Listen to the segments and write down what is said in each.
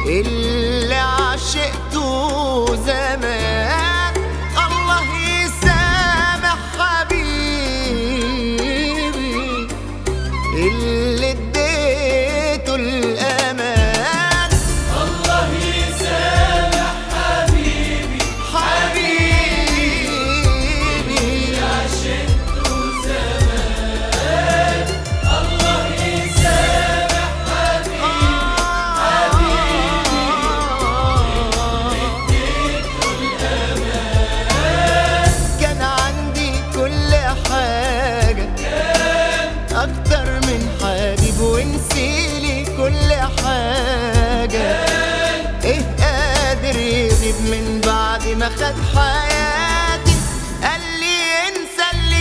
اللي عشقته زمان. الله يسامح حبيبي اللي اديته الأمان. الله يسامح حبيبي حبيبي عشقته زمان. الله يسامح كان عندي كل حاجة، أكتر من حبيب ونسيلي كل حاجة. إيه قادر يغيب من بعد ما خد حياتي؟ قال لي انسى اللي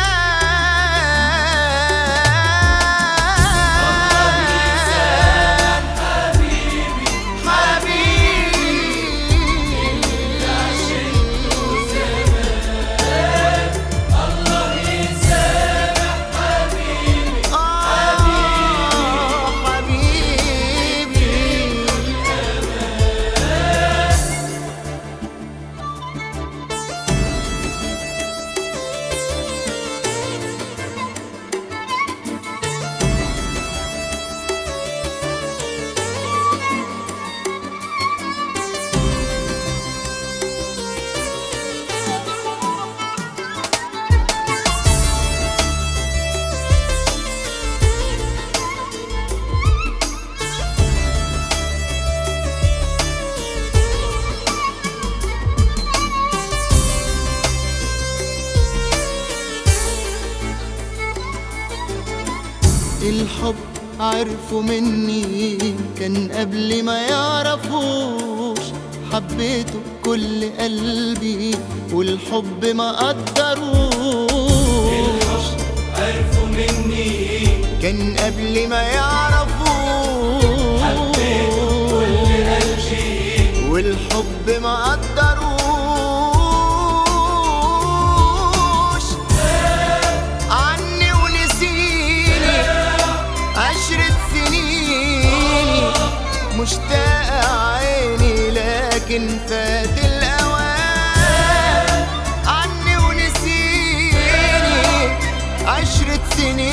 كان. حبيبي الله يسامح حبيبي حبيبي الحب عرفوا مني كان قبل ما يعرفوش. حبيته بكل قلبي والحب ما قدروش. عرفوا مني كان قبل ما يعرفوش. حبيته بكل قلبي والحب ما قدروش. عني ونسيني 10 سنين. مشتاق عيني لكن فات الأوان. عني ونسيني 10 سنين.